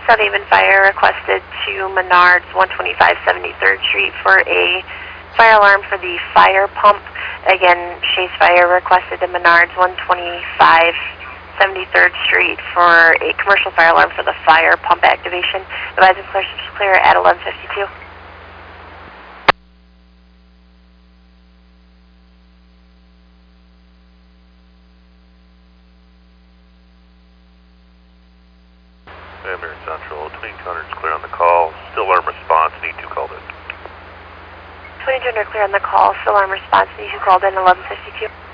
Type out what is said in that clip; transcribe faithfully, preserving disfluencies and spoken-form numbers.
South Haven Fire requested to Menards, one twenty-five seventy-third Street for a fire alarm for the fire pump. Again, Chase Fire requested to Menards, one twenty-five seventy-third Street for a commercial fire alarm for the fire pump activation. Advise and clear, clear at eleven fifty-two. Amherst Central, twenty two hundred is clear on the call. Still alarm response, need two called in. twenty two hundred clear on the call, still alarm response, need two called in, eleven fifty-two.